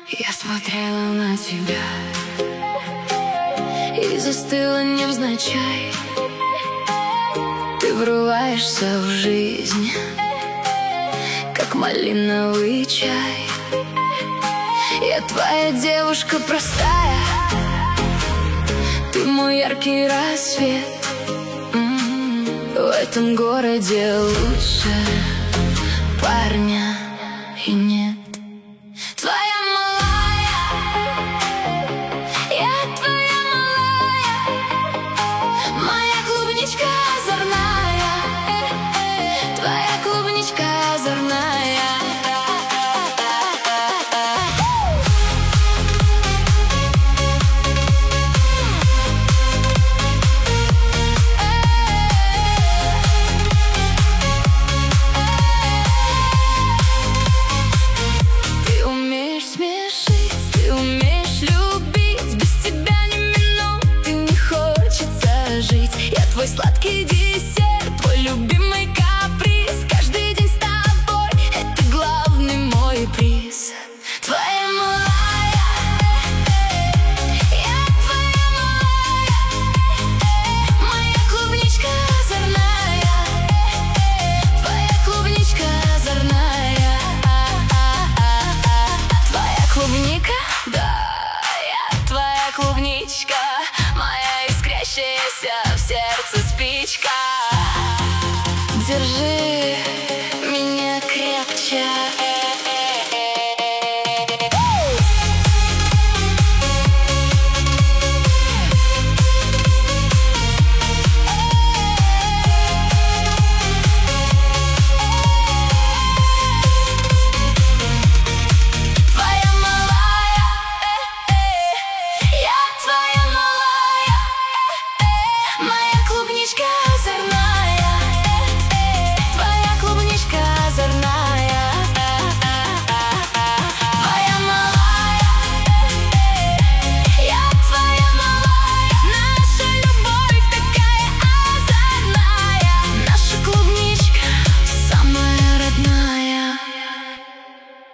Я смотрела на тебя и застыла невзначай. Ты врываешься в жизнь, как малиновый чай. Я твоя девушка простая, ты мой яркий рассвет. В этом городе лучше парня и нет.